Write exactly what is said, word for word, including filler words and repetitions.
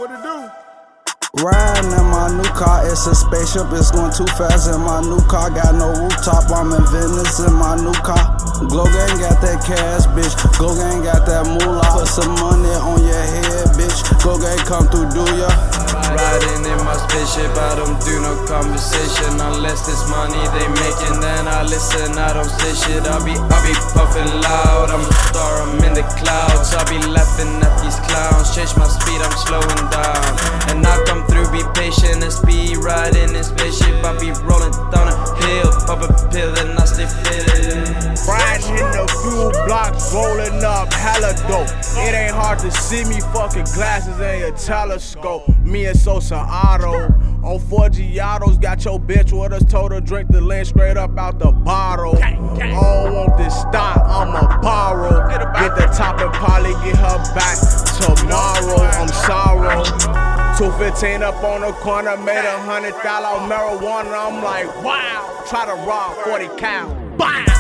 what it do? Riding in my new car, it's a spaceship, it's going too fast in my new car. Got no rooftop, I'm in Venice in my new car. Glow Gang got that cash, bitch. Glow Gang got that moolah. Put some money on your head, bitch. Glow Gang come through, do ya? Riding in my spaceship, I don't do no conversation. Unless it's money they making, then I listen, I don't say shit. I be, I be puffing loud, I'm a star, I'm in the clouds. I be laughing at these clowns. Change my speed, I'm slowing down. And I come through, be patient and speed. Riding in spaceship, I be rolling down a hill. Pop a pill and I stay fitted. Riding in the fuel blocks, rolling up hella dope. It ain't hard to see me, fucking glasses ain't a telescope. Me and Sosa Auto on four Giottos, got your bitch with us, told her drink the lens straight up out the bottle. I don't want this stock, I'ma borrow. Get the top and probably get her back tomorrow. I'm sorrow. two fifteen up on the corner, made a hundred dollar marijuana. I'm like, wow, try to rob forty cal. Bam!